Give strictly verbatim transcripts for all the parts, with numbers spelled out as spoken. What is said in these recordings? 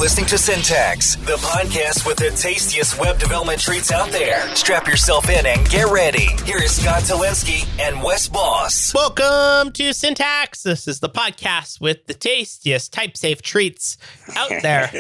listening to Syntax, the podcast with the tastiest web development treats out there. Strap yourself in and get ready. Here is Scott Talinsky and Wes Boss. Welcome to Syntax. This is the podcast with the tastiest type-safe treats out there.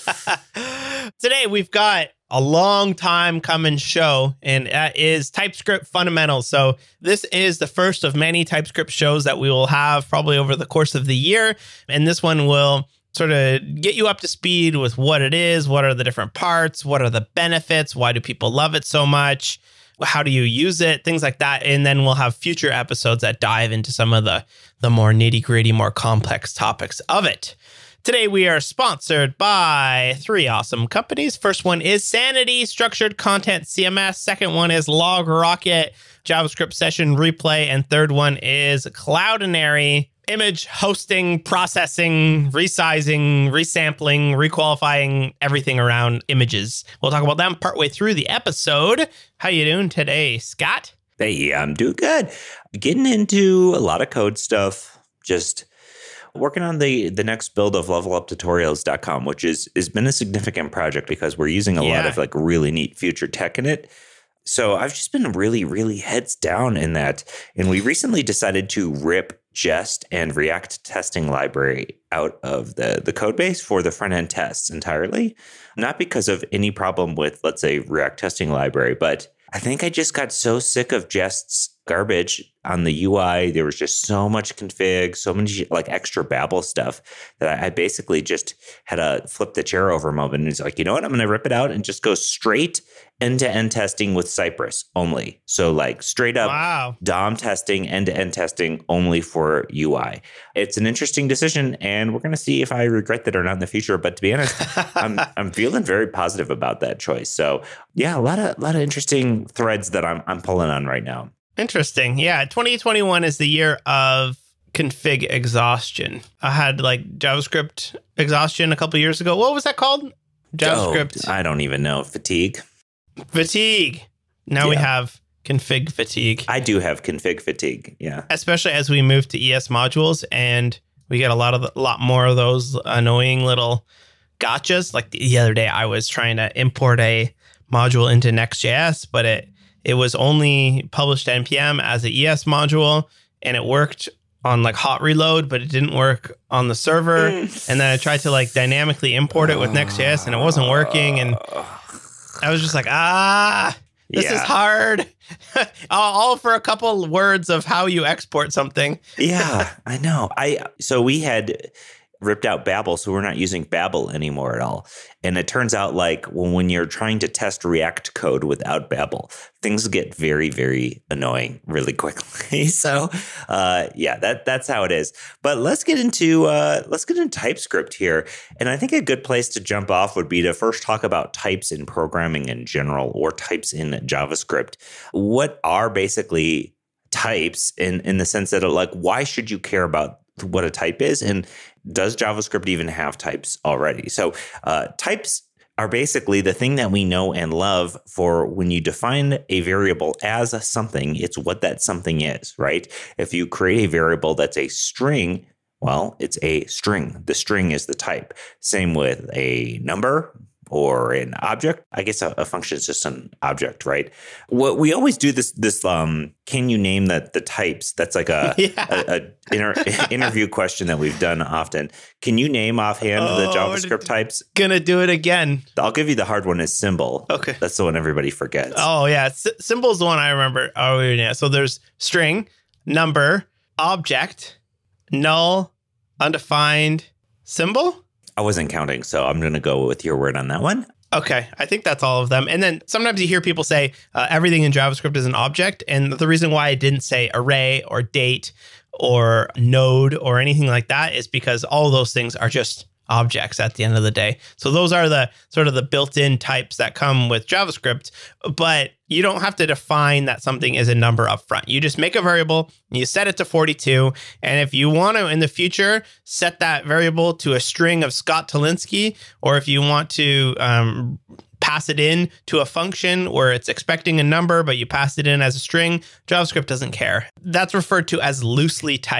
Today we've got a long time coming show, and that is TypeScript Fundamentals. So this is the first of many TypeScript shows that we will have probably over the course of the year. And this one will sort of get you up to speed with what it is, what are the different parts, what are the benefits, why do people love it so much, how do you use it, things like that. And then we'll have future episodes that dive into some of the, the more nitty-gritty, more complex topics of it. Today, we are sponsored by three awesome companies. First one is Sanity Structured Content C M S. Second one is LogRocket JavaScript Session Replay. And third one is Cloudinary Image Hosting, Processing, Resizing, Resampling, Requalifying, everything around images. We'll talk about them partway through the episode. How you doing today, Scott? Hey, I'm doing good. Getting into a lot of code stuff. Just working on the the next build of level up tutorials dot com, which is has been a significant project because we're using a yeah. lot of like really neat future tech in it. So I've just been really, really heads down in that. And we recently decided to rip Jest and React testing library out of the, the code base for the front end tests entirely. Not because of any problem with, let's say, React testing library, but I think I just got so sick of Jest's garbage on the U I. There was just so much config, so many like extra Babel stuff that I, I basically just had a flip the chair over moment. And it's like, you know what? I'm going to rip it out and just go straight end-to-end testing with Cypress only. So like straight up wow. D O M testing, end-to-end testing only for U I. It's an interesting decision, and we're going to see if I regret that or not in the future. But to be honest, I'm I'm feeling very positive about that choice. So yeah, a lot of a lot of interesting threads that I'm I'm pulling on right now. Interesting. Yeah, twenty twenty-one is the year of config exhaustion. I had like JavaScript exhaustion a couple of years ago. What was that called? JavaScript. Oh, I don't even know. Fatigue. Fatigue. Now yeah. we have config fatigue. I do have config fatigue. Yeah. Especially as we move to E S modules, and we get a lot of the, a lot more of those annoying little gotchas. Like the other day, I was trying to import a module into Next.js, but it It was only published to N P M as an E S module, and it worked on like hot reload, but it didn't work on the server. And then I tried to like dynamically import it with Next.js, and it wasn't working. And I was just like, ah, this yeah. is hard. All for a couple words of how you export something. Yeah, I know. I so we had ripped out Babel, so we're not using Babel anymore at all. And it turns out like well, when you're trying to test React code without Babel, things get very, very annoying really quickly. So uh, yeah, that that's how it is. But let's get into uh, let's get into TypeScript here. And I think a good place to jump off would be to first talk about types in programming in general, or types in JavaScript. What are basically types in, in the sense that like, why should you care about what a type is, and does JavaScript even have types already? So uh, types are basically the thing that we know and love for when you define a variable as a something, it's what that something is, right? If you create a variable that's a string, well, it's a string. The string is the type. Same with a number or an object. I guess a, a function is just an object, right? What we always do this, this um, can you name the, the types? That's like a, yeah. a, a inter, interview question that we've done often. Can you name offhand oh, the JavaScript types? Gonna do it again. I'll give you the hard one is symbol. Okay. That's the one everybody forgets. Oh, yeah. S- symbol is the one I remember. Oh, yeah. So there's string, number, object, null, undefined, symbol. I wasn't counting, so I'm going to go with your word on that one. Okay, I think that's all of them. And then sometimes you hear people say uh, everything in JavaScript is an object. And the reason why I didn't say array or date or node or anything like that is because all of those things are just objects at the end of the day. So those are the sort of the built-in types that come with JavaScript, but you don't have to define that something is a number up front. You just make a variable, you set it to forty-two, and if you want to in the future set that variable to a string of Scott Talinsky, or if you want to um, pass it in to a function where it's expecting a number, but you pass it in as a string, JavaScript doesn't care. That's referred to as loosely typed.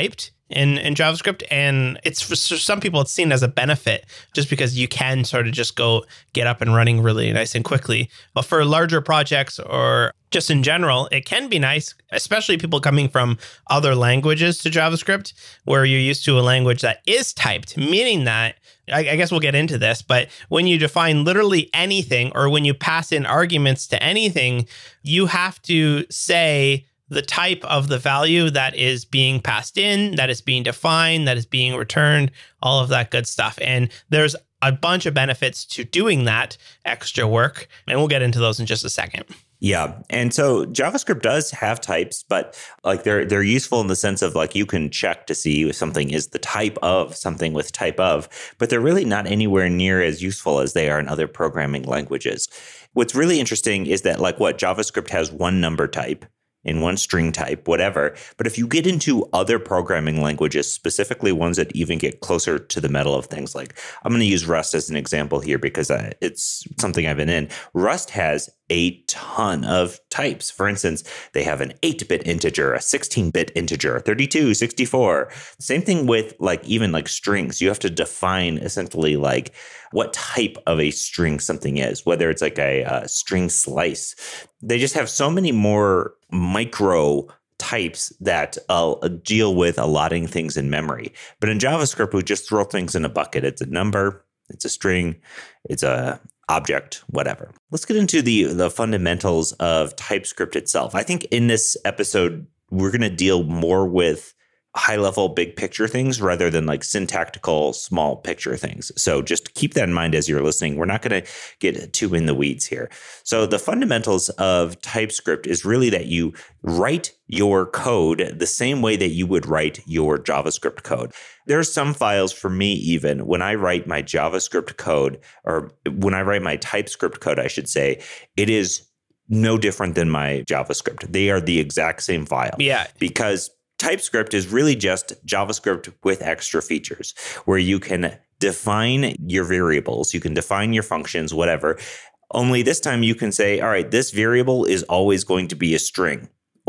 in, in JavaScript. And it's for some people, it's seen as a benefit just because you can sort of just go get up and running really nice and quickly. But for larger projects or just in general, it can be nice, especially people coming from other languages to JavaScript, where you're used to a language that is typed, meaning that, I, I guess we'll get into this, but when you define literally anything or when you pass in arguments to anything, you have to say the type of the value that is being passed in, that is being defined, that is being returned, all of that good stuff. And there's a bunch of benefits to doing that extra work, and we'll get into those in just a second. Yeah. And so JavaScript does have types, but like they're they're useful in the sense of like you can check to see if something is the type of something with type of, but they're really not anywhere near as useful as they are in other programming languages. What's really interesting is that like what JavaScript has one number type in one string type, whatever. But if you get into other programming languages, specifically ones that even get closer to the metal of things, like I'm going to use Rust as an example here because I, it's something I've been in. Rust has a ton of types. For instance, they have an eight-bit integer, a sixteen-bit integer, thirty-two, sixty-four. Same thing with like even like strings. You have to define essentially like what type of a string something is, whether it's like a, a string slice. They just have so many more micro types that uh, deal with allotting things in memory. But in JavaScript, we just throw things in a bucket. It's a number, it's a string, it's a object, whatever. Let's get into the the fundamentals of TypeScript itself. I think in this episode, we're going to deal more with high-level, big picture things rather than like syntactical, small picture things. So just keep that in mind as you're listening. We're not going to get too in the weeds here. So the fundamentals of TypeScript is really that you write your code the same way that you would write your JavaScript code. There are some files for me, even when I write my JavaScript code, or when I write my TypeScript code, I should say, it is no different than my JavaScript. They are the exact same file. Yeah. Because TypeScript is really just JavaScript with extra features where you can define your variables, you can define your functions, whatever. Only this time you can say, all right, this variable is always going to be a string.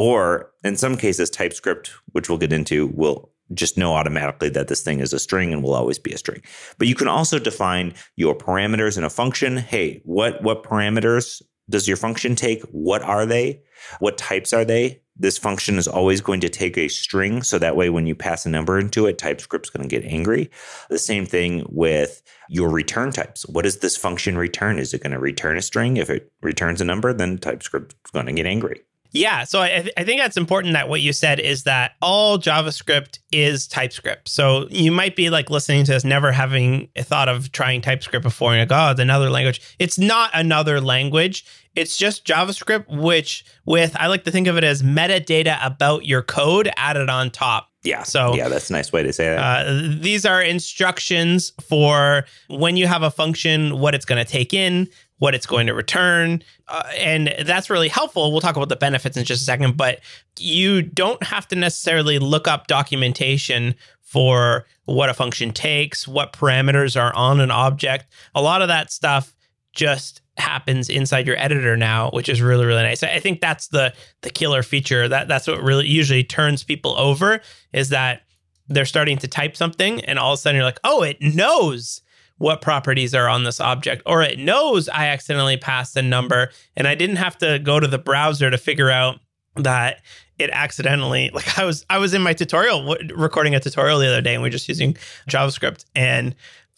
Or in some cases, TypeScript, which we'll get into, will just know automatically that this thing is a string and will always be a string. But you can also define your parameters in a function. Hey, what, what parameters does your function take? What are they? What types are they? This function is always going to take a string. So that way, when you pass a number into it, TypeScript's going to get angry. The same thing with your return types. What does this function return? Is it going to return a string? If it returns a number, then TypeScript's going to get angry. Yeah, so I, th- I think that's important that what you said is that all JavaScript is TypeScript. So you might be like listening to this, never having thought of trying TypeScript before, and like, oh, it's another language. It's not another language. It's just JavaScript, which with, I like to think of it as metadata about your code added on top. Yeah. So yeah, that's a nice way to say that. Uh, these are instructions for when you have a function, what it's going to take in, what it's going to return. Uh, and that's really helpful. We'll talk about the benefits in just a second, but you don't have to necessarily look up documentation for what a function takes, what parameters are on an object. A lot of that stuff just happens inside your editor now, which is really, really nice. I think that's the the killer feature. That that's what really usually turns people over, is that they're starting to type something and all of a sudden you're like, oh, it knows what properties are on this object, or it knows I accidentally passed a number and I didn't have to go to the browser to figure out that it accidentally, like I was I was in my tutorial, recording a tutorial the other day, and we we're just using JavaScript, and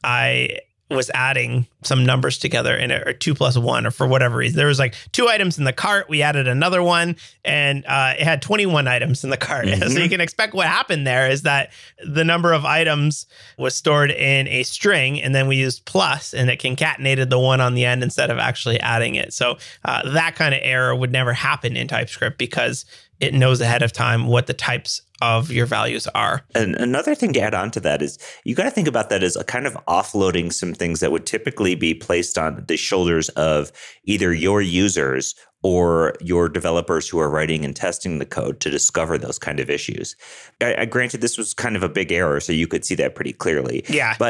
I was adding some numbers together in it, or two plus one, or for whatever reason. There was like two items in the cart. We added another one, and uh, it had twenty-one items in the cart. Mm-hmm. So you can expect what happened there is that the number of items was stored in a string, and then we used plus, and it concatenated the one on the end instead of actually adding it. So uh, that kind of error would never happen in TypeScript because it knows ahead of time what the types of your values are. And another thing to add on to that is you got to think about that as a kind of offloading some things that would typically be placed on the shoulders of either your users or your developers who are writing and testing the code to discover those kind of issues. I, I granted this was kind of a big error, so you could see that pretty clearly. Yeah. But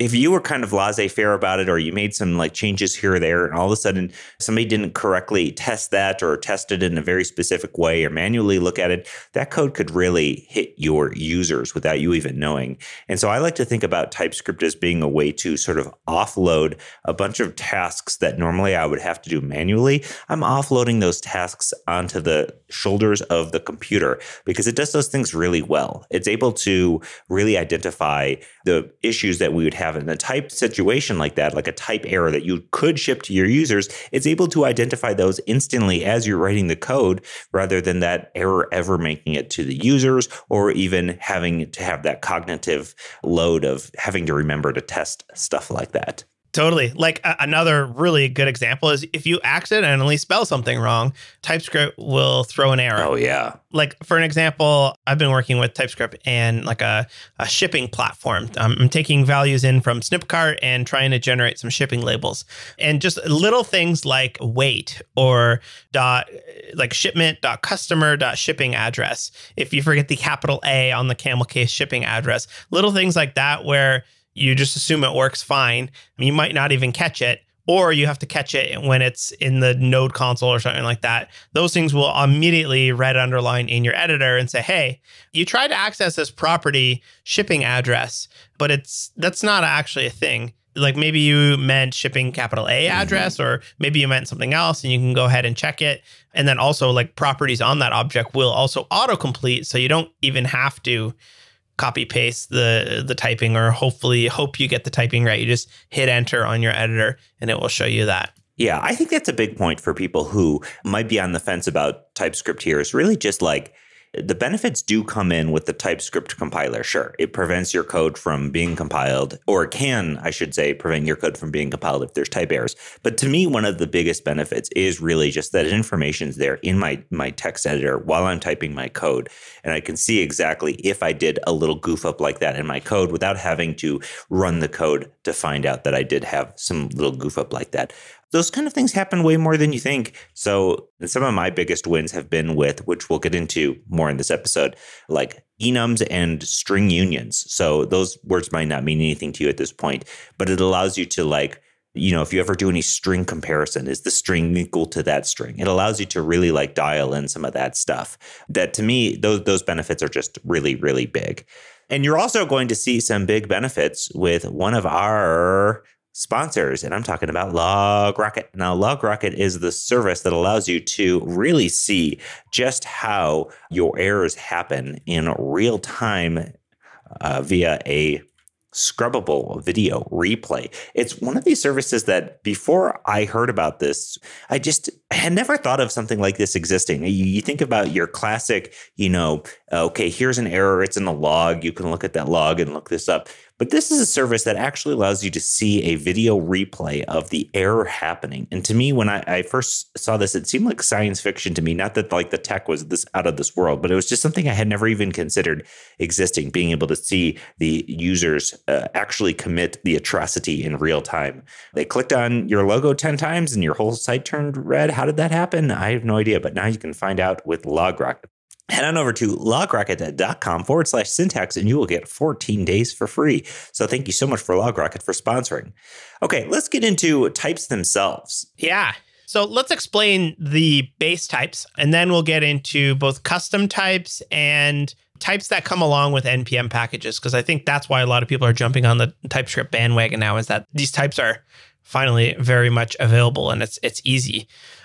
if you were kind of laissez-faire about it, or you made some like changes here or there, and all of a sudden somebody didn't correctly test that or test it in a very specific way or manually look at it, that code could really hit your users without you even knowing. And so I like to think about TypeScript as being a way to sort of offload a bunch of tasks that normally I would have to do manually. I'm offloading those tasks onto the shoulders of the computer because it does those things really well. It's able to really identify the issues that we would have in a type situation like that, like a type error that you could ship to your users. It's able to identify those instantly as you're writing the code, rather than that error ever making it to the users, or even having to have that cognitive load of having to remember to test stuff like that. Totally. Like a- another really good example is if you accidentally spell something wrong, TypeScript will throw an error. Oh, yeah. Like for an example, I've been working with TypeScript and like a, a shipping platform. Um, I'm taking values in from Snipcart and trying to generate some shipping labels. And just little things like weight or dot like shipment dot customer dot shipping address. If you forget the capital A on the camel case shipping address, little things like that where you just assume it works fine. I mean, you might not even catch it, or you have to catch it when it's in the node console or something like that. Those things will immediately red underline in your editor and say, hey, you tried to access this property shipping address, but it's that's not actually a thing. Like maybe you meant shipping capital A address, mm-hmm. or maybe you meant something else, and you can go ahead and check it. And then also like properties on that object will also autocomplete, so you don't even have to copy paste the the typing, or hopefully hope you get the typing right. You just hit enter on your editor and it will show you that. Yeah, I think that's a big point for people who might be on the fence about TypeScript here. Is really just like the benefits do come in with the TypeScript compiler. Sure, it prevents your code from being compiled, or it can, I should say, prevent your code from being compiled if there's type errors. But to me, one of the biggest benefits is really just that information's there in my, my text editor while I'm typing my code. And I can see exactly if I did a little goof up like that in my code without having to run the code to find out that I did have some little goof up like that. Those kind of things happen way more than you think. So some of my biggest wins have been with, which we'll get into more in this episode, like enums and string unions. So those words might not mean anything to you at this point, but it allows you to like, you know, if you ever do any string comparison, is the string equal to that string? It allows you to really like dial in some of that stuff. That to me, those those benefits are just really, really big. And you're also going to see some big benefits with one of our sponsors, and I'm talking about LogRocket. Now, LogRocket is the service that allows you to really see just how your errors happen in real time uh, via a scrubbable video replay. It's one of these services that before I heard about this, I just I had never thought of something like this existing. You, you think about your classic, you know, okay, here's an error. It's in the log. You can look at that log and look this up. But this is a service that actually allows you to see a video replay of the error happening. And to me, when I, I first saw this, it seemed like science fiction to me. Not that like the tech was this out of this world, but it was just something I had never even considered existing, being able to see the users uh, actually commit the atrocity in real time. They clicked on your logo ten times and your whole site turned red. How did that happen? I have no idea, but now you can find out with LogRocket. Head on over to logrocket.com forward slash syntax and you will get fourteen days for free. So thank you so much for LogRocket for sponsoring. Okay, let's get into types themselves. Yeah. So let's explain the base types, and then we'll get into both custom types and types that come along with N P M packages, because I think that's why a lot of people are jumping on the TypeScript bandwagon now, is that these types are finally very much available and it's it's easy.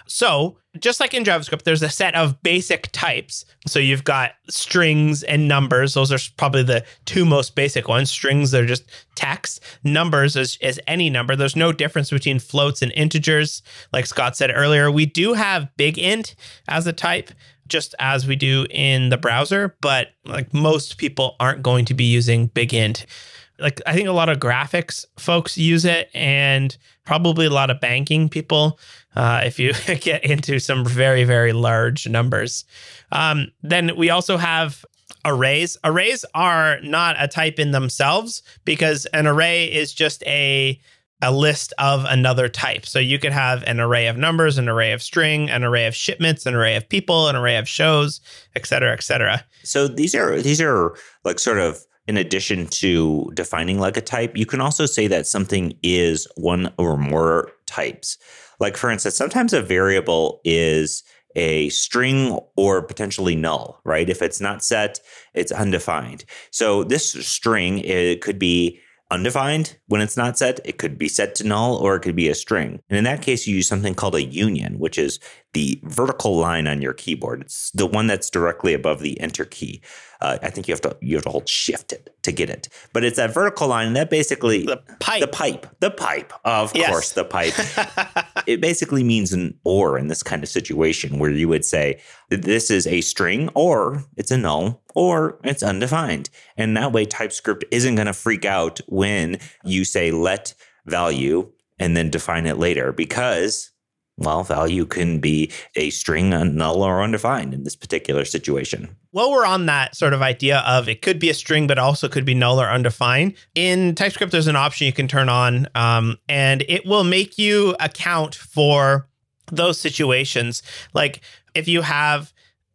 So just like in JavaScript, there's a set of basic types. So you've got strings and numbers. Those are probably the two most basic ones. Strings are just text. Numbers is, is any number. There's no difference between floats and integers. Like Scott said earlier, we do have big int as a type, just as we do in the browser. But like most people aren't going to be using big int. Like I think a lot of graphics folks use it, and probably a lot of banking people, uh, if you get into some very, very large numbers. Um, then we also have arrays. Arrays are not a type in themselves, because an array is just a a list of another type. So you could have an array of numbers, an array of string, an array of shipments, an array of people, an array of shows, et cetera, et cetera. So these are these are like sort of in addition to defining like a type, you can also say that something is one or more types. Like, for instance, sometimes a variable is a string or potentially null, right? If it's not set, it's undefined. So this string, it could be undefined when it's not set. It could be set to null, or it could be a string. And in that case, you use something called a union, which is the vertical line on your keyboard. It's the one that's directly above the enter key. Uh, I think you have to you have to hold shift it to get it. But it's that vertical line, and that basically the pipe, the pipe, the pipe. Of yes. course, the pipe. It basically means an or in this kind of situation, where you would say this is a string, or it's a null, or it's undefined. And that way, TypeScript isn't going to freak out when you say let value and then define it later, because, well, value can be a string, a null, or undefined in this particular situation. Well, we're on that sort of idea of it could be a string, but also could be null or undefined. In TypeScript, there's an option you can turn on, um, and it will make you account for those situations. Like if you have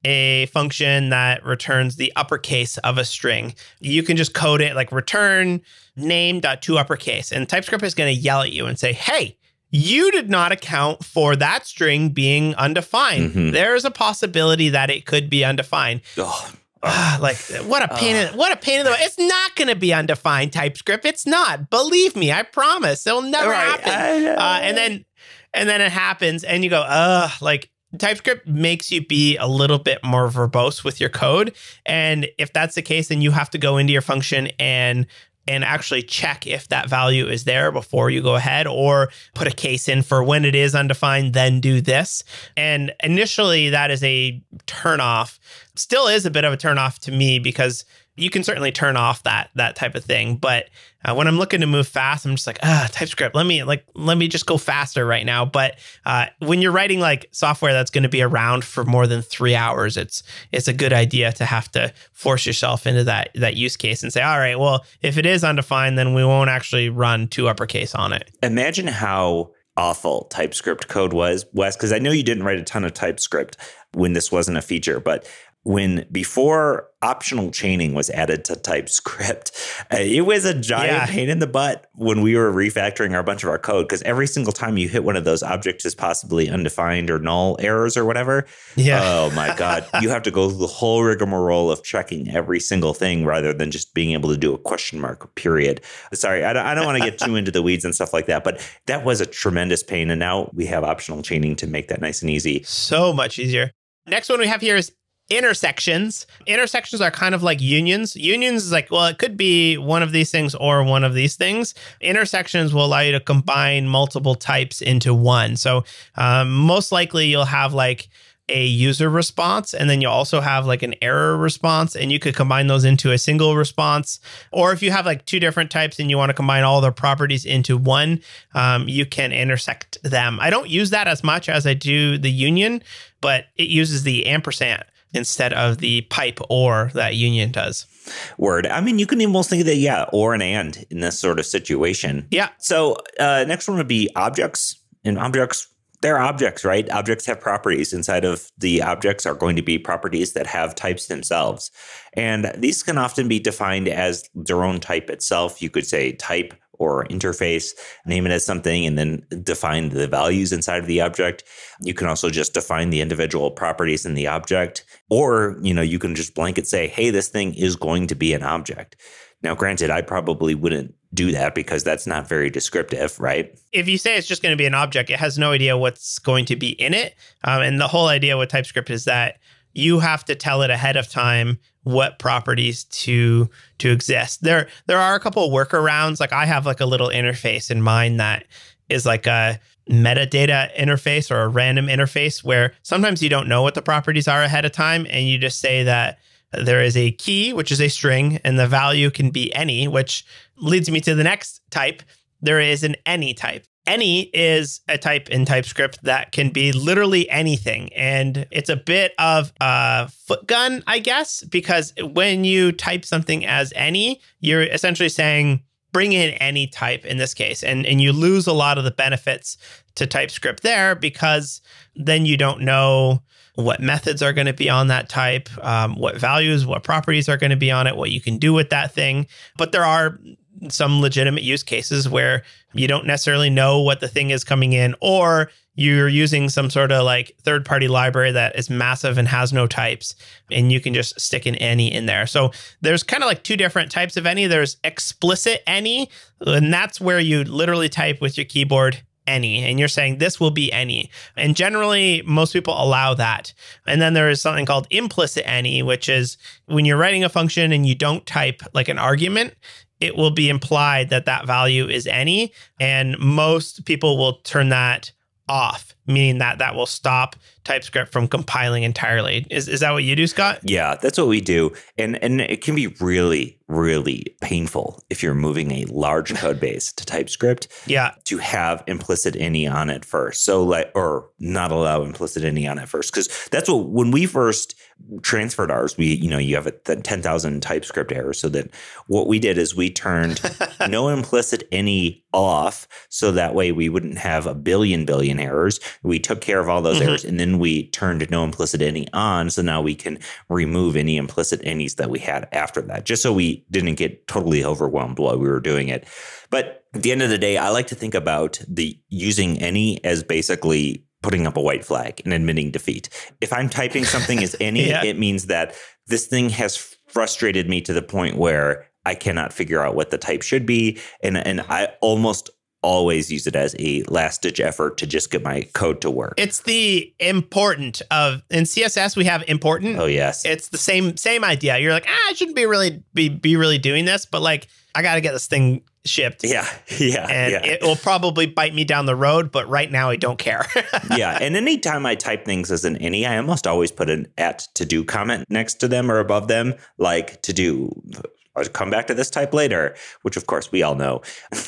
a function that returns the uppercase of a string, you can just code it like return name.toUppercase, and TypeScript is going to yell at you and say, hey, you did not account for that string being undefined. Mm-hmm. There's a possibility that it could be undefined. Oh. Uh, like what a pain! Uh, in, what a pain in the. It's not going to be undefined TypeScript. It's not. Believe me, I promise. It'll never right. happen. Uh, and then, and then it happens, and you go, "Ugh!" Like TypeScript makes you be a little bit more verbose with your code, and if that's the case, then you have to go into your function and. and actually check if that value is there before you go ahead, or put a case in for when it is undefined, then do this. And initially that is a turnoff. Still is a bit of a turnoff to me, because you can certainly turn off that that type of thing. But uh, when I'm looking to move fast, I'm just like, ah, TypeScript, let me like let me just go faster right now. But uh, when you're writing like software that's going to be around for more than three hours, it's it's a good idea to have to force yourself into that that use case and say, all right, well, if it is undefined, then we won't actually run to uppercase on it. Imagine how awful TypeScript code was, Wes, because I know you didn't write a ton of TypeScript when this wasn't a feature, but when before optional chaining was added to TypeScript, uh, it was a giant yeah. pain in the butt when we were refactoring our bunch of our code, because every single time you hit one of those object is possibly undefined or null errors or whatever. Yeah. Oh my God. You have to go through the whole rigmarole of checking every single thing rather than just being able to do a question mark period. Sorry, I don't, I don't want to get too into the weeds and stuff like that, but that was a tremendous pain. And now we have optional chaining to make that nice and easy. So much easier. Next one we have here is intersections. Intersections are kind of like unions. Unions is like, well, it could be one of these things or one of these things. Intersections will allow you to combine multiple types into one. So um, most likely you'll have like a user response, and then you also have like an error response, and you could combine those into a single response. Or if you have like two different types and you want to combine all their properties into one, um, you can intersect them. I don't use that as much as I do the union, but it uses the ampersand instead of the pipe or that union does. Word. I mean, you can almost think of that, yeah, or an and in this sort of situation. Yeah. So uh, next one would be objects. And objects, they're objects, right? Objects have properties. Inside of the objects are going to be properties that have types themselves. And these can often be defined as their own type itself. You could say type or interface, name it as something, and then define the values inside of the object. You can also just define the individual properties in the object. Or, you know, you can just blanket say, hey, this thing is going to be an object. Now, granted, I probably wouldn't do that because that's not very descriptive, right? If you say it's just going to be an object, it has no idea what's going to be in it. Um, and the whole idea with TypeScript is that you have to tell it ahead of time what properties to to exist. There there are a couple of workarounds. Like I have like a little interface in mind that is like a metadata interface or a random interface where sometimes you don't know what the properties are ahead of time, and you just say that there is a key, which is a string, and the value can be any, which leads me to the next type. There is an any type. Any is a type in TypeScript that can be literally anything. And it's a bit of a foot gun, I guess, because when you type something as any, you're essentially saying bring in any type in this case. And, and you lose a lot of the benefits to TypeScript there because then you don't know what methods are going to be on that type, um, what values, what properties are going to be on it, what you can do with that thing. But there are some legitimate use cases where you don't necessarily know what the thing is coming in, or you're using some sort of like third-party library that is massive and has no types, and you can just stick an any in there. So there's kind of like two different types of any. There's explicit any, and that's where you literally type with your keyboard any, and you're saying this will be any. And generally, most people allow that. And then there is something called implicit any, which is when you're writing a function and you don't type like an argument, it will be implied that that value is any. And most people will turn that off, meaning that that will stop TypeScript from compiling entirely. Is is that what you do, Scott? Yeah, that's what we do. And and it can be really, really painful if you're moving a large code base to TypeScript. Yeah. To have implicit any on it first. So like, or not allow implicit any on it first. Because that's what, when we first transferred ours, we, you know, you have a ten thousand TypeScript errors. So that what we did is we turned no implicit any off. So that way we wouldn't have a billion billion errors. We took care of all those mm-hmm. errors, and then we turned no implicit any on. So now we can remove any implicit any's that we had after that, just so we didn't get totally overwhelmed while we were doing it. But at the end of the day, I like to think about the using any as basically putting up a white flag and admitting defeat. If I'm typing something as any, yeah. it means that this thing has frustrated me to the point where I cannot figure out what the type should be. And, and I almost always use it as a last ditch effort to just get my code to work. It's the important of, in C S S, we have important. Oh, yes. It's the same same idea. You're like, ah, I shouldn't be really be, be really doing this, but like, I got to get this thing shipped. Yeah. Yeah. And yeah. it will probably bite me down the road, but right now I don't care. Yeah. And anytime I type things as an any, I almost always put an at to do comment next to them or above them, like to do. I'll come back to this type later, which of course we all know.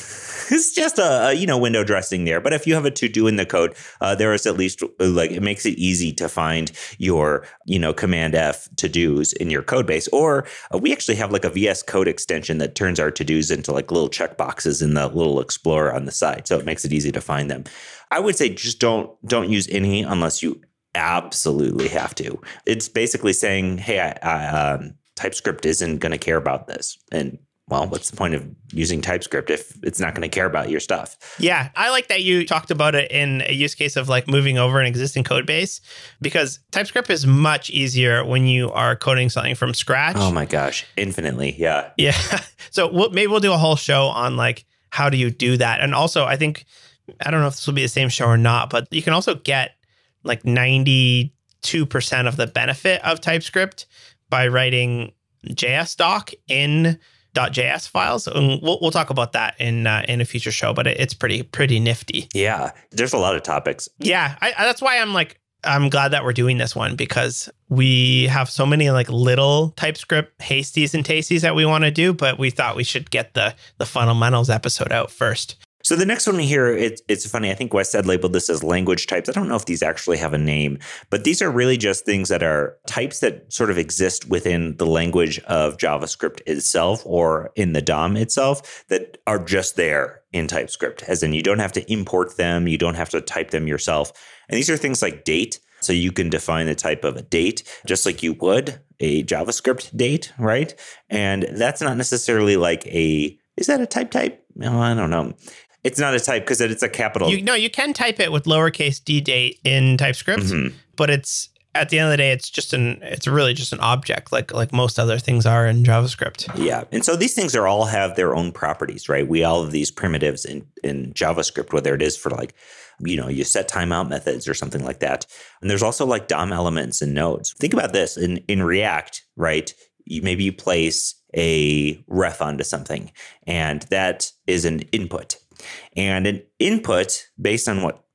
It's just a, a, you know, window dressing there. But if you have a to do in the code, uh, there is at least like it makes it easy to find your, you know, command F to dos in your code base. Or uh, we actually have like a V S Code extension that turns our to dos into like little checkboxes in the little explorer on the side. So it makes it easy to find them. I would say just don't don't use any unless you absolutely have to. It's basically saying, hey, I, I um, TypeScript isn't going to care about this. And well, what's the point of using TypeScript if it's not going to care about your stuff? Yeah, I like that you talked about it in a use case of like moving over an existing code base, because TypeScript is much easier when you are coding something from scratch. Oh my gosh, infinitely. Yeah. Yeah. So we'll, maybe we'll do a whole show on like, how do you do that? And also, I think, I don't know if this will be the same show or not, but you can also get like ninety-two percent of the benefit of TypeScript by writing J S doc in .js files, and we'll we'll talk about that in uh, in a future show. But it, it's pretty pretty nifty. Yeah, there's a lot of topics. Yeah, I, I, that's why I'm like I'm glad that we're doing this one, because we have so many like little TypeScript hasties and tasties that we want to do, but we thought we should get the the fundamentals episode out first. So the next one here, it, it's funny. I think Wes had labeled this as language types. I don't know if these actually have a name, but these are really just things that are types that sort of exist within the language of JavaScript itself or in the D O M itself that are just there in TypeScript. As in, you don't have to import them. You don't have to type them yourself. And these are things like date. So you can define the type of a date just like you would a JavaScript date, right? And that's not necessarily like a, is that a type type? No, I don't know. It's not a type because it's a capital. You, no, you can type it with lowercase d date in TypeScript, mm-hmm. but it's at the end of the day, it's just an it's really just an object, like like most other things are in JavaScript. Yeah, and so these things are all have their own properties, right? We all have these primitives in in JavaScript, whether it is for like, you know, you set timeout methods or something like that. And there's also like D O M elements and nodes. Think about this in in React, right? You maybe you place a ref onto something, and that is an input. And an input, based on what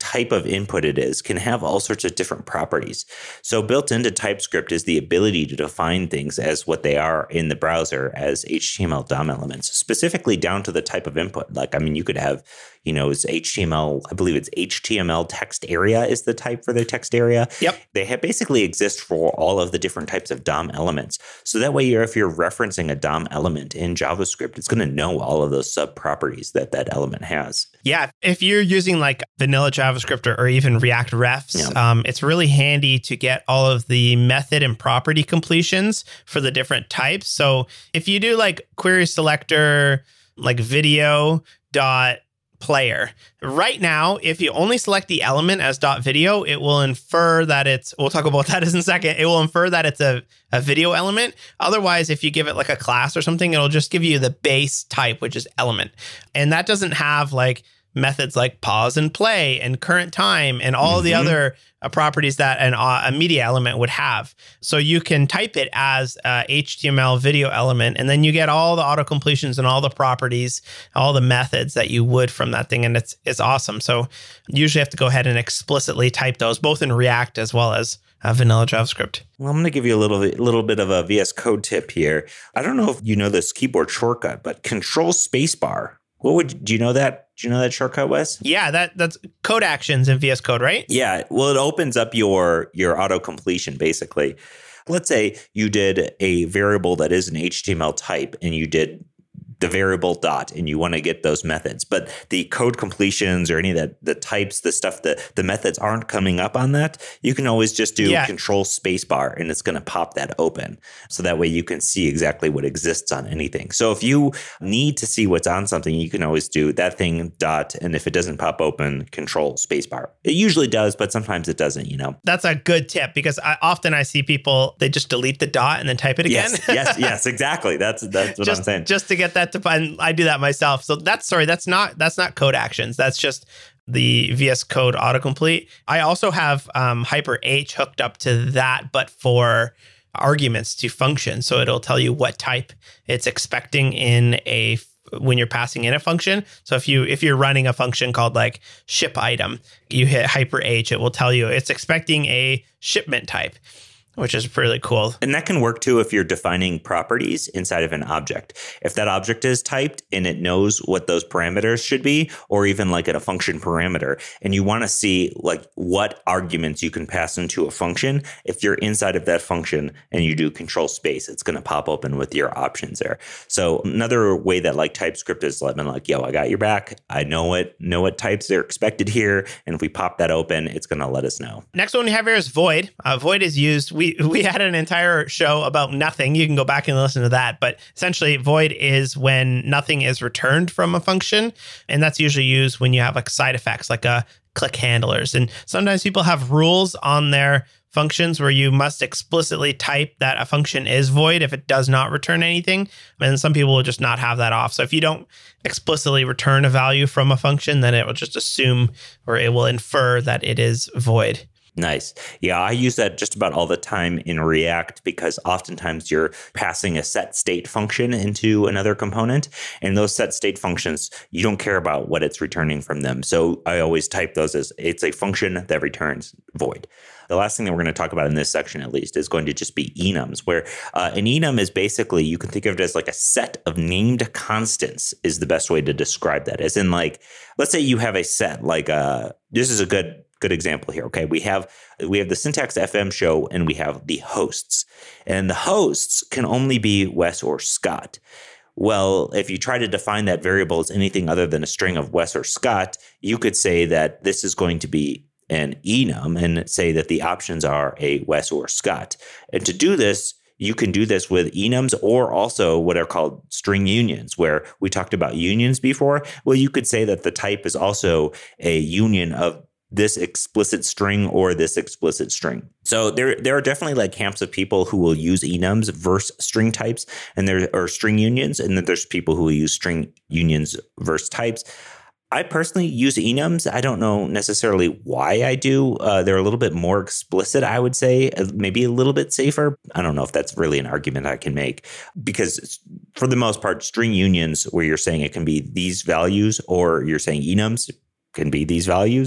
type of input it is can have all sorts of different properties. So built into TypeScript is the ability to define things as what they are in the browser as H T M L D O M elements, specifically down to the type of input. Like, I mean, you could have, you know, it's H T M L, I believe it's H T M L text area is the type for the text area. Yep. They have basically exist for all of the different types of D O M elements. So that way, you're, if you're referencing a D O M element in JavaScript, it's going to know all of those sub properties that that element has. Yeah. If you're using like vanilla JavaScript or, or even React refs, yeah. um, it's really handy to get all of the method and property completions for the different types. So if you do like query selector, like video dot player. Right now, if you only select the element as .video, it will infer that it's, we'll talk about that in a second, it will infer that it's a, a video element. Otherwise, if you give it like a class or something, it'll just give you the base type, which is element. And that doesn't have like methods like pause and play and current time and all mm-hmm. the other uh, properties that an, uh, a media element would have. So you can type it as a H T M L video element, and then you get all the auto completions and all the properties, all the methods that you would from that thing. And it's it's awesome. So you usually have to go ahead and explicitly type those, both in React as well as uh, vanilla JavaScript. Well, I'm going to give you a little bit, little bit of a V S Code tip here. I don't know if you know this keyboard shortcut, but Control Spacebar. What would do you know that? Do you know that shortcut, Wes? Yeah, that that's code actions in V S Code, right? Yeah. Well, it opens up your your auto completion basically. Let's say you did a variable that is an H T M L type, and you did the variable dot, and you want to get those methods, but the code completions or any of that, the types, the stuff, the, the methods aren't coming up on that. You can always just do yeah. Control Spacebar, and it's going to pop that open. So that way you can see exactly what exists on anything. So if you need to see what's on something, you can always do that thing dot. And if it doesn't pop open, Control Spacebar. It usually does, but sometimes it doesn't, you know. That's a good tip, because I, often I see people, they just delete the dot and then type it again. Yes, yes, yes, exactly. That's, that's what just, I'm saying. Just to get that to find, I do that myself. So that's, sorry, that's not, that's not code actions. That's just the V S Code autocomplete. I also have um, Hyper H hooked up to that, but for arguments to function. So it'll tell you what type it's expecting in a, when you're passing in a function. So if you, if you're running a function called like ship item, you hit Hyper H, it will tell you it's expecting a shipment type, which is really cool. And that can work too if you're defining properties inside of an object. If that object is typed and it knows what those parameters should be, or even like at a function parameter, and you want to see like what arguments you can pass into a function, if you're inside of that function and you do control space, it's going to pop open with your options there. So another way that like TypeScript is letting like, yo, I got your back. I know what, know what types are expected here. And if we pop that open, it's going to let us know. Next one we have here is void. Uh, void is used, we We had an entire show about nothing. You can go back and listen to that. But essentially, void is when nothing is returned from a function. And that's usually used when you have like side effects, like a click handlers. And sometimes people have rules on their functions where you must explicitly type that a function is void if it does not return anything. And some people will just not have that off. So if you don't explicitly return a value from a function, then it will just assume, or it will infer that it is void. Nice. Yeah, I use that just about all the time in React, because oftentimes you're passing a set state function into another component, and those set state functions, you don't care about what it's returning from them. So I always type those as it's a function that returns void. The last thing that we're going to talk about in this section, at least, is going to just be enums, where uh, an enum is basically, you can think of it as like a set of named constants is the best way to describe that. As in, like, let's say you have a set, like, uh, this is a good Good example here. Okay, we have we have the Syntax F M show, and we have the hosts, and the hosts can only be Wes or Scott. Well, if you try to define that variable as anything other than a string of Wes or Scott, you could say that this is going to be an enum, and say that the options are a Wes or Scott. And to do this, you can do this with enums, or also what are called string unions, where we talked about unions before. Well, you could say that the type is also a union of this explicit string or this explicit string. So there, there are definitely like camps of people who will use enums versus string types, and there are string unions, and then there's people who will use string unions versus types. I personally use enums. I don't know necessarily why I do. Uh, they're a little bit more explicit, I would say, maybe a little bit safer. I don't know if that's really an argument I can make, because for the most part, string unions, where you're saying it can be these values, or you're saying enums can be these values,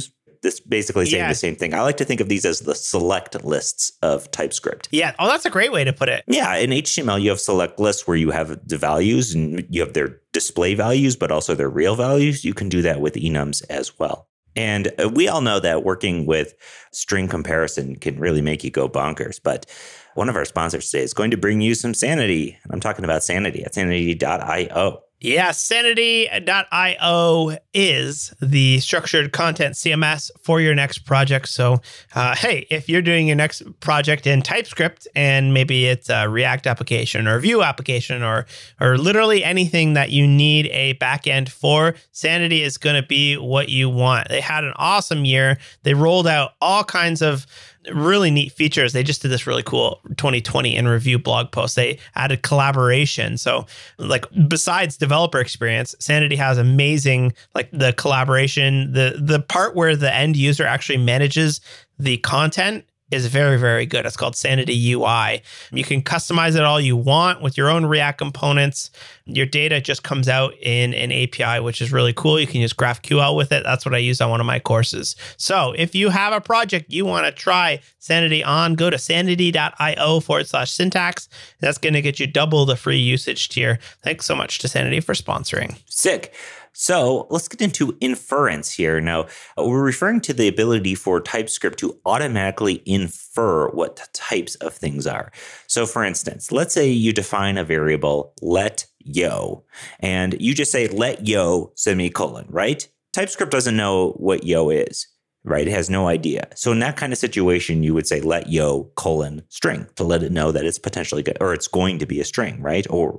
This basically saying Yeah. the same thing. I like to think of these as the select lists of TypeScript. Yeah. Oh, that's a great way to put it. Yeah, in H T M L, you have select lists where you have the values and you have their display values, but also their real values. You can do that with enums as well. And we all know that working with string comparison can really make you go bonkers. But one of our sponsors today is going to bring you some sanity. I'm talking about Sanity at sanity dot io. Yeah, sanity dot io is the structured content C M S for your next project. So, uh, hey, if you're doing your next project in TypeScript and maybe it's a React application or a Vue application or or literally anything that you need a backend for, Sanity is going to be what you want. They had an awesome year. They rolled out all kinds of really neat features. They just did this really cool twenty twenty in review blog post. They added collaboration. So like besides developer experience, Sanity has amazing, like the collaboration, the, the part where the end user actually manages the content is very, very good. It's called Sanity U I. You can customize it all you want with your own React components. Your data just comes out in an A P I, which is really cool. You can use GraphQL with it. That's what I use on one of my courses. So if you have a project you want to try Sanity on, go to sanity dot io forward slash syntax. That's going to get you double the free usage tier. Thanks so much to Sanity for sponsoring. Sick. So let's get into inference here. Now, we're referring to the ability for TypeScript to automatically infer what the types of things are. So for instance, let's say you define a variable let yo, and you just say let yo semicolon, right? TypeScript doesn't know what yo is, right? It has no idea. So in that kind of situation, you would say let yo colon string to let it know that it's potentially good, or it's going to be a string, right? Or,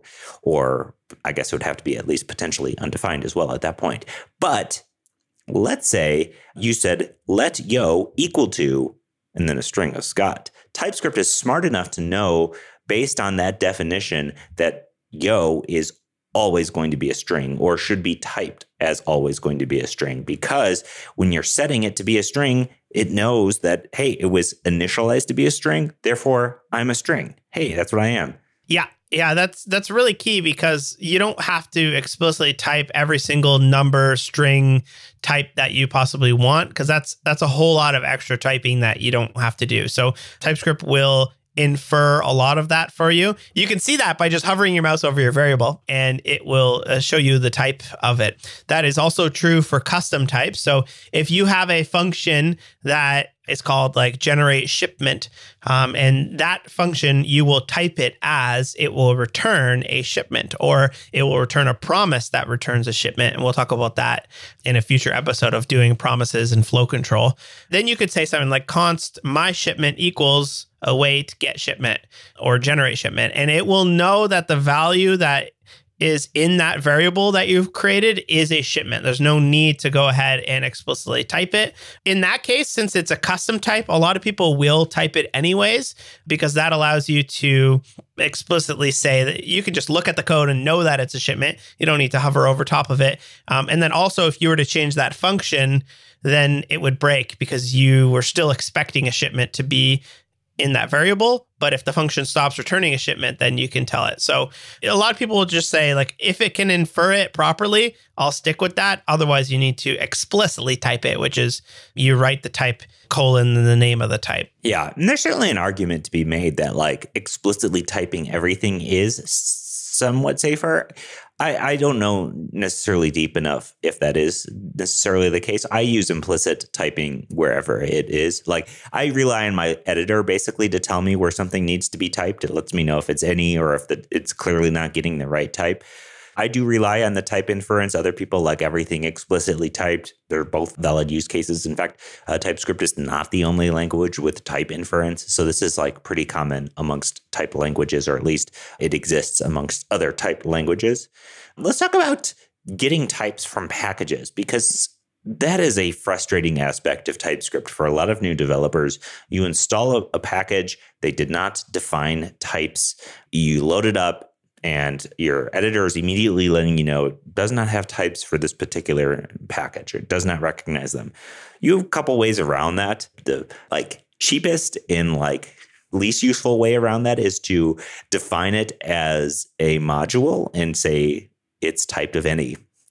or I guess it would have to be at least potentially undefined as well at that point. But let's say you said let yo equal to, and then a string of Scott. TypeScript is smart enough to know based on that definition that yo is always going to be a string, or should be typed as always going to be a string, because when you're setting it to be a string, it knows that, hey, it was initialized to be a string, therefore I'm a string. Hey, that's what I am. Yeah. Yeah, that's that's really key, because you don't have to explicitly type every single number, string type that you possibly want, because that's that's a whole lot of extra typing that you don't have to do. So TypeScript will infer a lot of that for you. You can see that by just hovering your mouse over your variable, and it will uh, show you the type of it. That is also true for custom types. So if you have a function that is called like generate shipment, um, and that function, you will type it as it will return a shipment, or it will return a promise that returns a shipment. And we'll talk about that in a future episode of doing promises and flow control. Then you could say something like const my shipment equals await get shipment or generate shipment. And it will know that the value that is in that variable that you've created is a shipment. There's no need to go ahead and explicitly type it. In that case, since it's a custom type, a lot of people will type it anyways, because that allows you to explicitly say that you can just look at the code and know that it's a shipment. You don't need to hover over top of it. Um, and then also, if you were to change that function, then it would break, because you were still expecting a shipment to be in that variable. But if the function stops returning a shipment, then you can tell it. So a lot of people will just say, like, if it can infer it properly, I'll stick with that. Otherwise, you need to explicitly type it, which is you write the type colon and the name of the type. Yeah. And there's certainly an argument to be made that like explicitly typing everything is somewhat safer. I, I don't know necessarily deep enough if that is necessarily the case. I use implicit typing wherever it is. Like I rely on my editor basically to tell me where something needs to be typed. It lets me know if it's any or if the, it's clearly not getting the right type. I do rely on the type inference. Other people like everything explicitly typed. They're both valid use cases. In fact, uh, TypeScript is not the only language with type inference. So this is like pretty common amongst type languages, or at least it exists amongst other type languages. Let's talk about getting types from packages, because that is a frustrating aspect of TypeScript for a lot of new developers. You install a, a package, they did not define types, you load it up, and your editor is immediately letting you know it does not have types for this particular package. It does not recognize them. You have a couple ways around that. The like cheapest and like least useful way around that is to define it as a module and say it's typed of any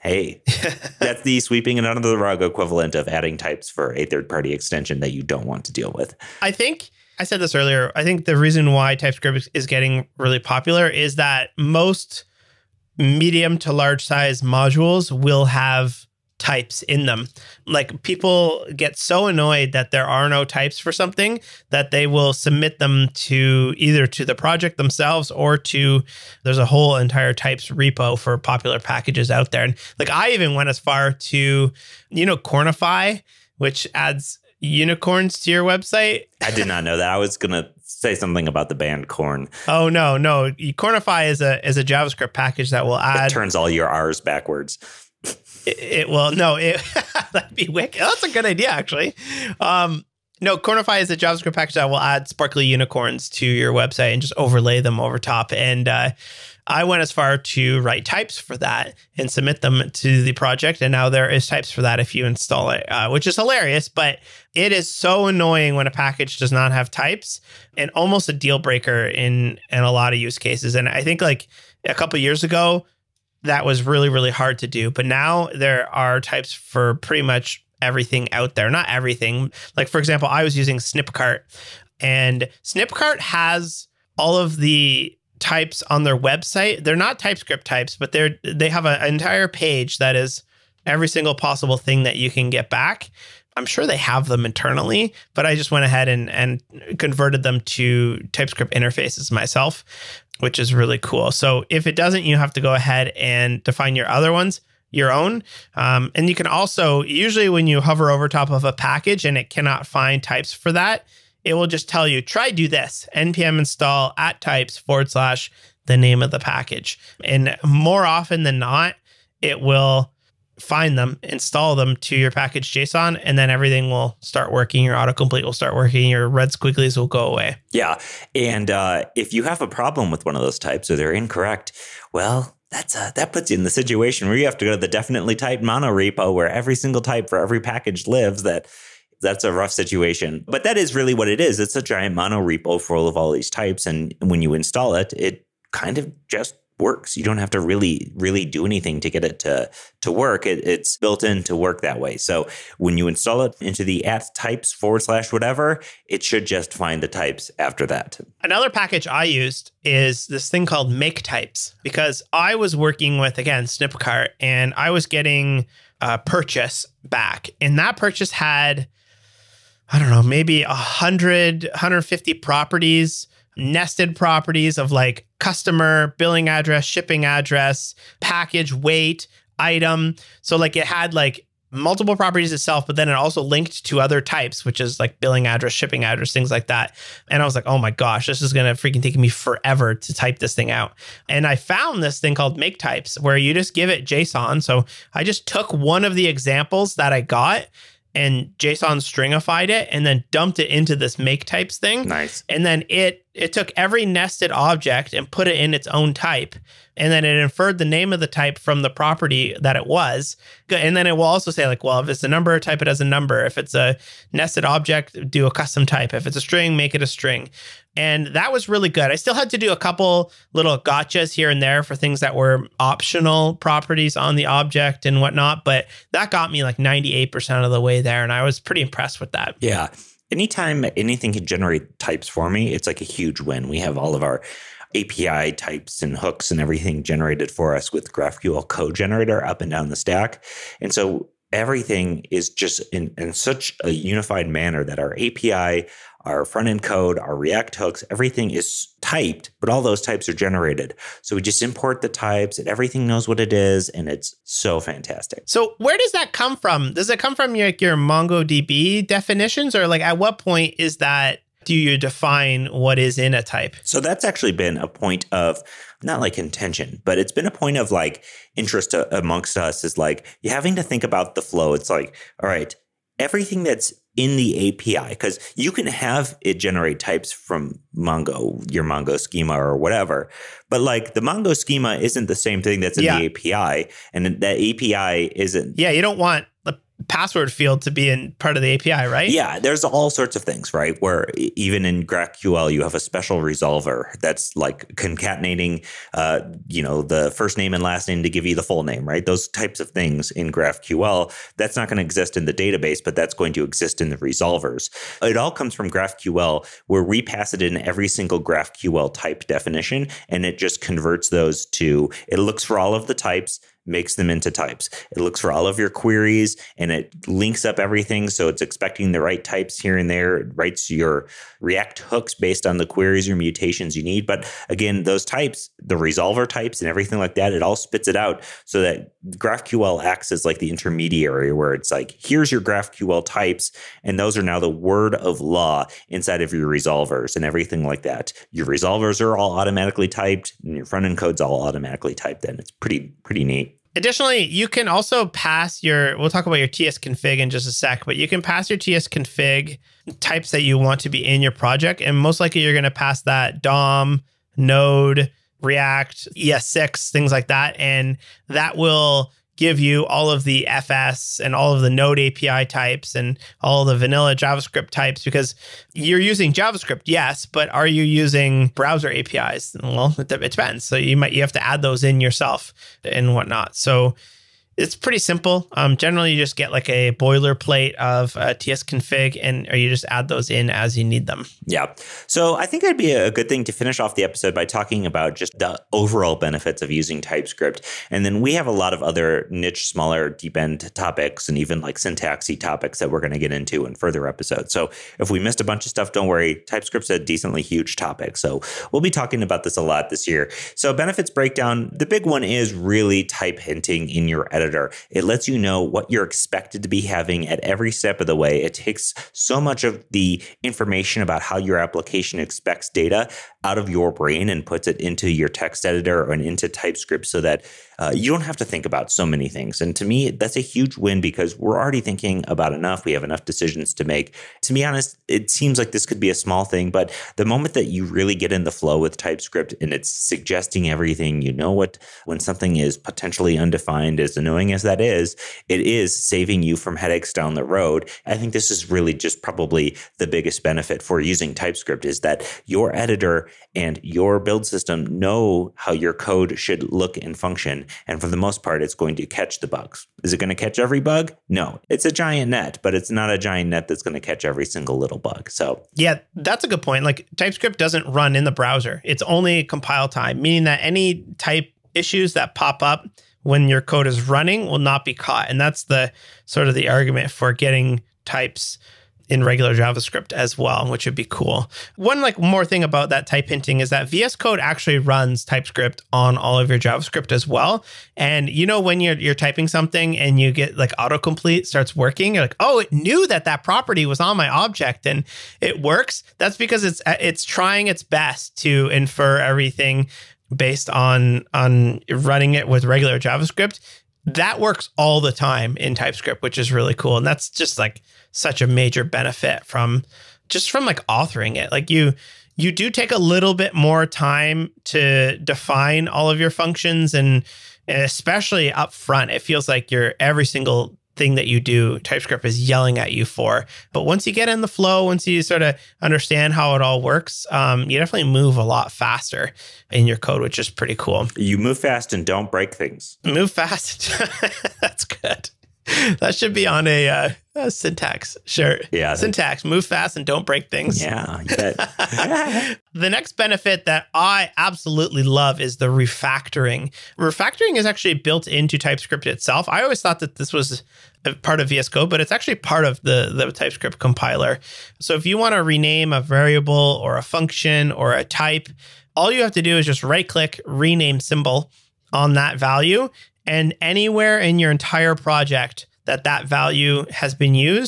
Hey, that's the sweeping it under the rug equivalent of adding types for a third-party extension that you don't want to deal with. I think I said this earlier. I think the reason why TypeScript is getting really popular is that most medium to large size modules will have types in them. Like people get so annoyed that there are no types for something that they will submit them to either to the project themselves or to, there's a whole entire types repo for popular packages out there. And like I even went as far to, you know, Cornify, which adds unicorns to your website. I did not know that. I was going to say something about the band Corn. Oh, no, no. Cornify is a is a JavaScript package that will add. It turns all your R's backwards. It, it will no, it that'd be wicked. That's a good idea, actually. Um, no, Cornify is a JavaScript package that will add sparkly unicorns to your website and just overlay them over top. And uh, I went as far to write types for that and submit them to the project. And now there is types for that if you install it, uh, which is hilarious. But it is so annoying when a package does not have types and almost a deal breaker in in a lot of use cases. And I think like a couple of years ago, that was really, really hard to do. But now there are types for pretty much everything out there. Not everything. Like, for example, I was using Snipcart, and Snipcart has all of the types on their website. They're not TypeScript types, but they're they have a, an entire page that is every single possible thing that you can get back. I'm sure they have them internally, but I just went ahead and, and converted them to TypeScript interfaces myself, which is really cool. So if it doesn't, you have to go ahead and define your other ones, your own. Um, and you can also, usually when you hover over top of a package and it cannot find types for that, it will just tell you, try do this, npm install at types forward slash the name of the package. And more often than not, it will find them, install them to your package JSON, and then everything will start working. Your autocomplete will start working. Your red squigglies will go away. Yeah. And uh, if you have a problem with one of those types or they're incorrect, well, that's a, that puts you in the situation where you have to go to the definitely typed mono repo where every single type for every package lives. That That's a rough situation. But that is really what it is. It's a giant mono repo full of all these types. And when you install it, it kind of just works. You don't have to really, really do anything to get it to, to work. It, it's built in to work that way. So when you install it into the at types forward slash whatever, it should just find the types after that. Another package I used is this thing called make types, because I was working with, again, Snipcart, and I was getting a purchase back. And that purchase had, I don't know, maybe one hundred, one hundred fifty properties, nested properties of like customer, billing address, shipping address, package, weight, item. So like it had like multiple properties itself, but then it also linked to other types, which is like billing address, shipping address, things like that. And I was like, oh my gosh, this is going to freaking take me forever to type this thing out. And I found this thing called make types where you just give it JSON. So I just took one of the examples that I got and JSON stringified it and then dumped it into this make types thing. Nice. And then it it took every nested object and put it in its own type. And then it inferred the name of the type from the property that it was. And then it will also say like, well, if it's a number, type it as a number. If it's a nested object, do a custom type. If it's a string, make it a string. And that was really good. I still had to do a couple little gotchas here and there for things that were optional properties on the object and whatnot. But that got me like ninety-eight percent of the way there. And I was pretty impressed with that. Yeah. Anytime anything can generate types for me, it's like a huge win. We have all of our A P I types and hooks and everything generated for us with GraphQL code generator up and down the stack. And so everything is just in, in such a unified manner that our A P I, our front end code, our React hooks, everything is typed, but all those types are generated. So we just import the types and everything knows what it is. And it's so fantastic. So where does that come from? Does it come from your, your MongoDB definitions, or like at what point is that, do you define what is in a type? So that's actually been a point of not like intention, but it's been a point of like interest amongst us is like you having to think about the flow. It's like, all right, everything that's in the A P I, because you can have it generate types from Mongo, your Mongo schema or whatever. But like the Mongo schema isn't the same thing that's in yeah. the A P I. And that A P I isn't. Yeah, you don't want the password field to be in part of the A P I, right? Yeah, there's all sorts of things, right? Where even in GraphQL, you have a special resolver that's like concatenating, uh, you know, the first name and last name to give you the full name, right? Those types of things in GraphQL, that's not going to exist in the database, but that's going to exist in the resolvers. It all comes from GraphQL, where we pass it in every single GraphQL type definition, and it just converts those to, it looks for all of the types, makes them into types. It looks for all of your queries and it links up everything. So it's expecting the right types here and there. It writes your React hooks based on the queries or mutations you need. But again, those types, the resolver types and everything like that, it all spits it out so that GraphQL acts as like the intermediary where it's like, here's your GraphQL types. And those are now the word of law inside of your resolvers and everything like that. Your resolvers are all automatically typed and your front end code's all automatically typed in. It's pretty, pretty neat. Additionally, you can also pass your, we'll talk about your tsconfig in just a sec, but you can pass your tsconfig types that you want to be in your project. And most likely you're going to pass that D O M, Node, React, E S six, things like that. And that will give you all of the F S and all of the Node A P I types and all the vanilla JavaScript types, because you're using JavaScript, yes, but are you using browser A P Is? Well, it, it depends. So you might you have to add those in yourself and whatnot. So it's pretty simple. Um, generally, you just get like a boilerplate of uh, tsconfig, and or you just add those in as you need them. Yeah. So I think it'd be a good thing to finish off the episode by talking about just the overall benefits of using TypeScript. And then we have a lot of other niche, smaller, deep end topics and even like syntaxy topics that we're going to get into in further episodes. So if we missed a bunch of stuff, don't worry. TypeScript's a decently huge topic. So we'll be talking about this a lot this year. So benefits breakdown, the big one is really type hinting in your editor. It lets you know what you're expected to be having at every step of the way. It takes so much of the information about how your application expects data out of your brain and puts it into your text editor and into TypeScript so that uh, you don't have to think about so many things. And to me, that's a huge win because we're already thinking about enough. We have enough decisions to make. To be honest, it seems like this could be a small thing, but the moment that you really get in the flow with TypeScript and it's suggesting everything, you know what, when something is potentially undefined, as annoying as that is, it is saving you from headaches down the road. I think this is really just probably the biggest benefit for using TypeScript is that your editor and your build system know how your code should look and function. And for the most part, it's going to catch the bugs. Is it going to catch every bug? No, it's a giant net, but it's not a giant net that's going to catch every single little bug. So yeah, that's a good point. Like TypeScript doesn't run in the browser. It's only compile time, meaning that any type issues that pop up when your code is running will not be caught. And that's the sort of the argument for getting types in regular JavaScript as well, which would be cool. One like more thing about that type hinting is that V S Code actually runs TypeScript on all of your JavaScript as well. And you know, when you're you're typing something and you get like autocomplete starts working, you're like, oh, it knew that that property was on my object and it works. That's because it's it's trying its best to infer everything based on on running it with regular JavaScript. That works all the time in TypeScript, which is really cool. And that's just like such a major benefit from just from like authoring it. Like you, you do take a little bit more time to define all of your functions, and, and especially up front, it feels like you're every single thing that you do, TypeScript is yelling at you for. But once you get in the flow, once you sort of understand how it all works, um, you definitely move a lot faster in your code, which is pretty cool. You move fast and don't break things. Move fast. That's good. That should be on a, uh, a syntax shirt. Yeah. Syntax, move fast and don't break things. Yeah, you bet. The next benefit that I absolutely love is the refactoring. Refactoring is actually built into TypeScript itself. I always thought that this was a part of V S Code, but it's actually part of the, the TypeScript compiler. So if you want to rename a variable or a function or a type, all you have to do is just right-click, rename symbol on that value, and anywhere in your entire project that that value has been used,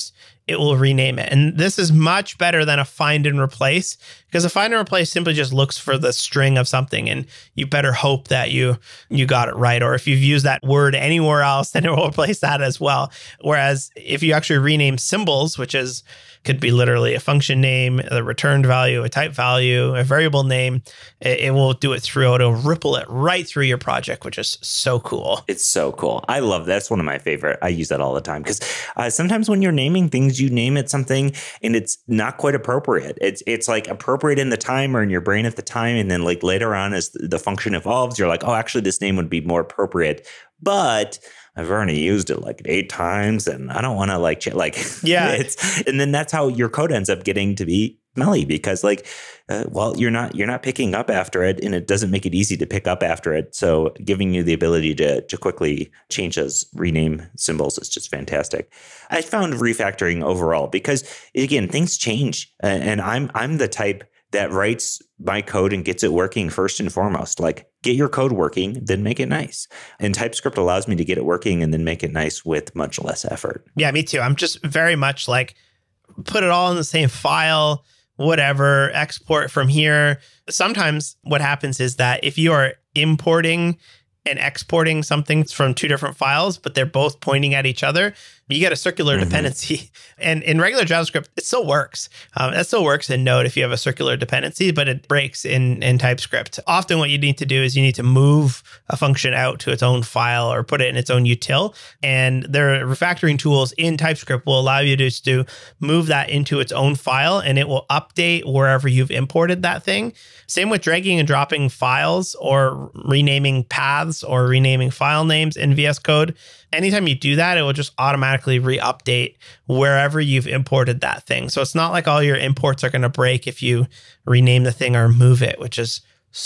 it will rename it. And this is much better than a find and replace, because a find and replace simply just looks for the string of something, and you better hope that you you got it right. Or if you've used that word anywhere else, then it will replace that as well. Whereas if you actually rename symbols, which is could be literally a function name, a returned value, a type value, a variable name, it, it will do it through. It'll ripple it right through your project, which is so cool. It's so cool. I love that. That's one of my favorite. I use that all the time because uh, sometimes when you're naming things, you name it something and it's not quite appropriate. It's it's like appropriate in the time or in your brain at the time. And then like later on as the function evolves, you're like, oh, actually, this name would be more appropriate. But I've already used it like eight times and I don't want to like, ch- like, yeah. It's, and then that's how your code ends up getting to be smelly because like, uh, well, you're not, you're not picking up after it and it doesn't make it easy to pick up after it. So giving you the ability to, to quickly change those rename symbols is just fantastic. I found refactoring overall because again, things change and I'm, I'm the type that writes my code and gets it working first and foremost. Like get your code working, then make it nice. And TypeScript allows me to get it working and then make it nice with much less effort. Yeah, me too. I'm just very much like put it all in the same file, whatever, export from here. Sometimes what happens is that if you are importing and exporting something from two different files, but they're both pointing at each other, you get a circular mm-hmm. dependency. And in regular JavaScript, it still works. Um, that still works in Node if you have a circular dependency, but it breaks in, in TypeScript. Often what you need to do is you need to move a function out to its own file or put it in its own util. And their refactoring tools in TypeScript will allow you to, to move that into its own file, and it will update wherever you've imported that thing. Same with dragging and dropping files or renaming paths or renaming file names in V S Code. Anytime you do that, it will just automatically re-update wherever you've imported that thing. So it's not like all your imports are going to break if you rename the thing or move it, which is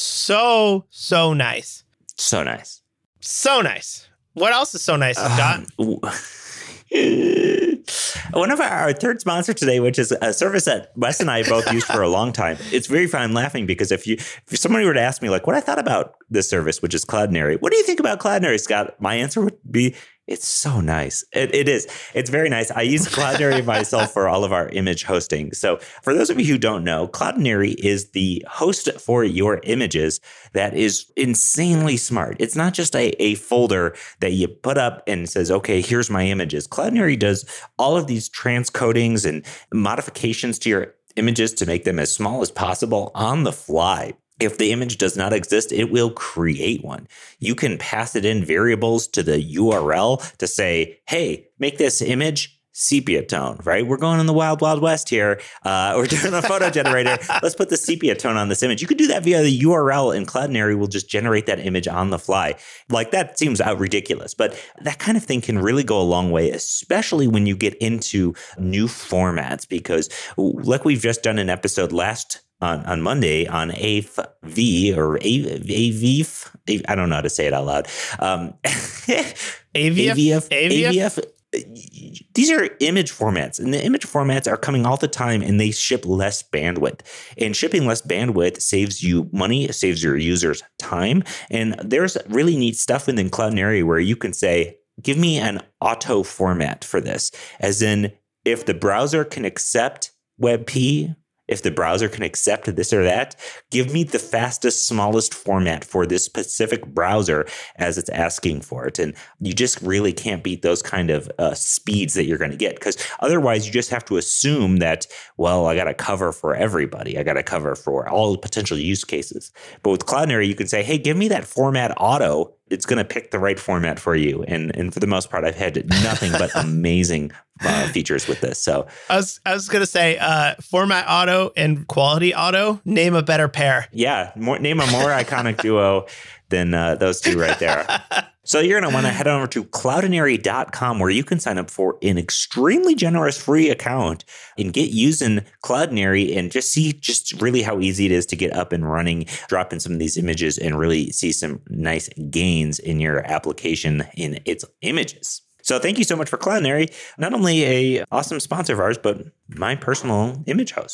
so, so nice. So nice. So nice. What else is so nice, Scott? Um, one of our, our third sponsor today, which is a service that Wes and I both used for a long time. It's very fun. I'm laughing because if you if somebody were to ask me like what I thought about this service, which is Cloudinary, what do you think about Cloudinary, Scott? My answer would be, it's so nice. It, it is. It's very nice. I use Cloudinary myself for all of our image hosting. So for those of you who don't know, Cloudinary is the host for your images that is insanely smart. It's not just a, a folder that you put up and says, okay, here's my images. Cloudinary does all of these transcodings and modifications to your images to make them as small as possible on the fly. If the image does not exist, it will create one. You can pass it in variables to the U R L to say, hey, make this image sepia tone, right? We're going in the wild, wild west here. Uh, we're doing a photo generator. Let's put the sepia tone on this image. You could do that via the U R L, and Cloudinary will just generate that image on the fly. Like that seems out ridiculous, but that kind of thing can really go a long way, especially when you get into new formats, because like we've just done an episode last On, on Monday on A F V or A V F. I don't know how to say it out loud. Um, A V F? A V F. A V F? A V F. These are image formats, and the image formats are coming all the time, and they ship less bandwidth. And shipping less bandwidth saves you money, it saves your users time. And there's really neat stuff within Cloudinary where you can say, give me an auto format for this. As in, if the browser can accept WebP, if the browser can accept this or that, give me the fastest, smallest format for this specific browser as it's asking for it. And you just really can't beat those kind of uh, speeds that you're going to get, because otherwise you just have to assume that, well, I got to cover for everybody. I got to cover for all potential use cases. But with Cloudinary, you can say, hey, give me that format auto. It's going to pick the right format for you. And and for the most part, I've had nothing but amazing uh, features with this. So I was I was going to say uh, format auto and quality auto, name a better pair. Yeah, more, name a more iconic duo than uh, those two right there. So you're going to want to head over to cloudinary dot com, where you can sign up for an extremely generous free account and get using Cloudinary and just see just really how easy it is to get up and running, drop in some of these images, and really see some nice gains in your application in its images. So thank you so much for Cloudinary, not only a awesome sponsor of ours, but my personal image host.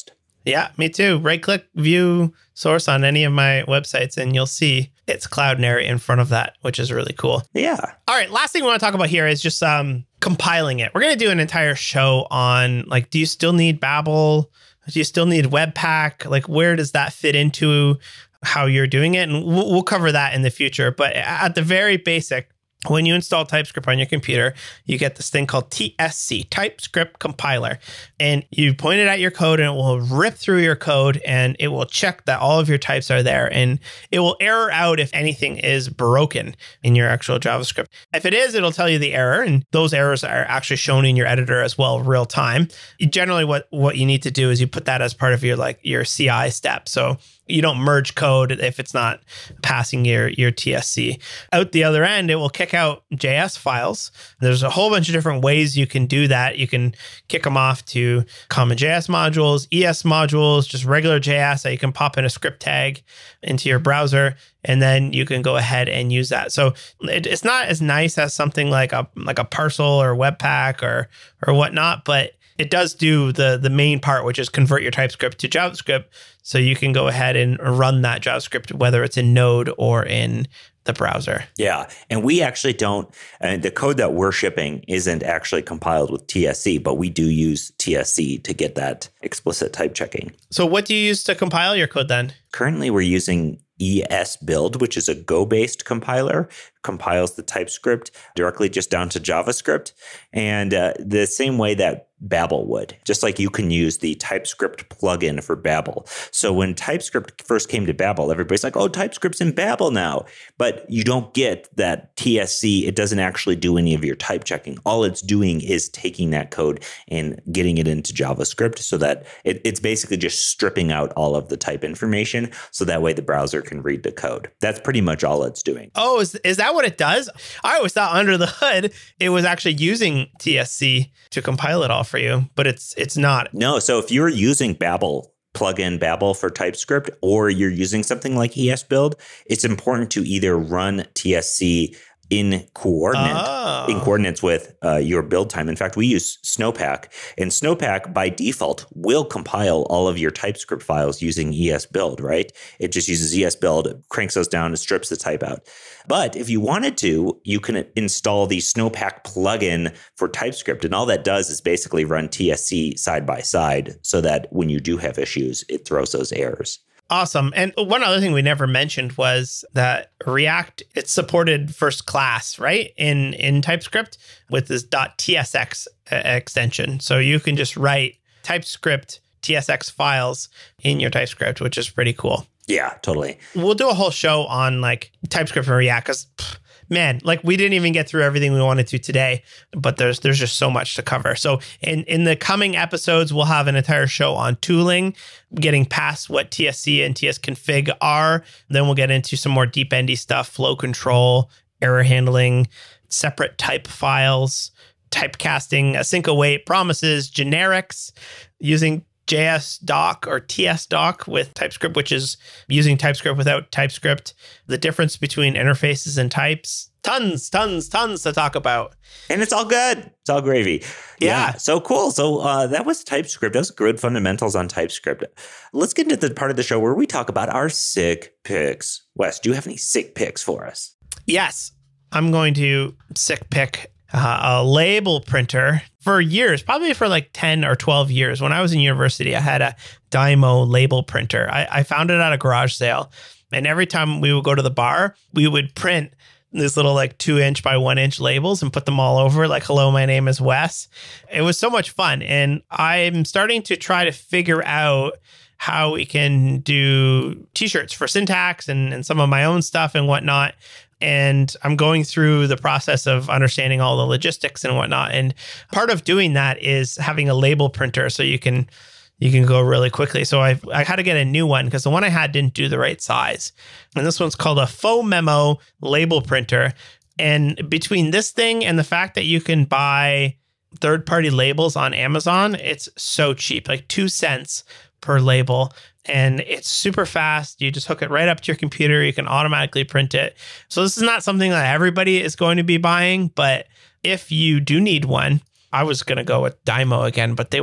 Yeah, me too. Right click, view source on any of my websites, and you'll see it's Cloudinary in front of that, which is really cool. Yeah. All right. Last thing we want to talk about here is just um, compiling it. We're going to do an entire show on, like, do you still need Babel? Do you still need Webpack? Like, where does that fit into how you're doing it? And we'll, we'll cover that in the future. But at the very basic, when you install TypeScript on your computer, you get this thing called T S C, TypeScript Compiler. And you point it at your code and it will rip through your code and it will check that all of your types are there. And it will error out if anything is broken in your actual JavaScript. If it is, it'll tell you the error. And those errors are actually shown in your editor as well, real time. Generally, what, what you need to do is you put that as part of your like your C I step. So you don't merge code if it's not passing your, your T S C. Out the other end, it will kick out J S files. There's a whole bunch of different ways you can do that. You can kick them off to common J S modules, E S modules, just regular J S that you can pop in a script tag into your browser, and then you can go ahead and use that. So it, it's not as nice as something like a like a Parcel or Webpack or or whatnot, but it does do the the main part, which is convert your TypeScript to JavaScript. So you can go ahead and run that JavaScript, whether it's in Node or in the browser. Yeah. And we actually don't, and the code that we're shipping isn't actually compiled with T S C, but we do use T S C to get that explicit type checking. So what do you use to compile your code then? Currently, we're using ESBuild, which is a Go-based compiler, compiles the TypeScript directly just down to JavaScript. And uh, the same way that Babel would, just like you can use the TypeScript plugin for Babel. So when TypeScript first came to Babel, everybody's like, oh, TypeScript's in Babel now. But you don't get that T S C. It doesn't actually do any of your type checking. All it's doing is taking that code and getting it into JavaScript so that it, it's basically just stripping out all of the type information. So that way the browser can read the code. That's pretty much all it's doing. Oh, is, is that what it does? I always thought under the hood, it was actually using T S C to compile it all for you, but it's it's not. No. So if you're using Babel, plugin Babel for TypeScript, or you're using something like ESBuild, it's important to either run T S C in coordinate oh. in coordinates with uh, your build time. In fact, we use Snowpack, and Snowpack by default will compile all of your TypeScript files using ESBuild, right? It just uses ESBuild, cranks those down, and strips the type out. But if you wanted to, you can install the Snowpack plugin for TypeScript, and all that does is basically run T S C side by side so that when you do have issues, it throws those errors. Awesome. And one other thing we never mentioned was that React, it's supported first class, right? In in TypeScript with this .tsx extension. So you can just write TypeScript T S X files in your TypeScript, which is pretty cool. Yeah, totally. We'll do a whole show on like TypeScript and React because, man, like we didn't even get through everything we wanted to today, but there's there's just so much to cover. So in, in the coming episodes, we'll have an entire show on tooling, getting past what T S C and tsconfig are. Then we'll get into some more deep endy stuff, flow control, error handling, separate type files, typecasting, async await, promises, generics, using J S doc or T S doc with TypeScript, which is using TypeScript without TypeScript, the difference between interfaces and types. Tons, tons, tons to talk about. And it's all good. It's all gravy. Yeah. yeah so cool. So uh, that was TypeScript. That was good fundamentals on TypeScript. Let's get into the part of the show where we talk about our sick picks. Wes, do you have any sick picks for us? Yes. I'm going to sick pick Uh, a label printer for years, probably for like ten or twelve years. When I was in university, I had a Dymo label printer. I, I found it at a garage sale. And every time we would go to the bar, we would print these little like two inch by one inch labels and put them all over like, hello, my name is Wes. It was so much fun. And I'm starting to try to figure out how we can do t-shirts for Syntax and, and some of my own stuff and whatnot. And I'm going through the process of understanding all the logistics and whatnot. And part of doing that is having a label printer so you can you can go really quickly. So I I had to get a new one because the one I had didn't do the right size. And this one's called a FOMemo label printer. And between this thing and the fact that you can buy third-party labels on Amazon, it's so cheap, like two cents per label. And it's super fast. You just hook it right up to your computer. You can automatically print it. So this is not something that everybody is going to be buying. But if you do need one, I was going to go with Dymo again, but they were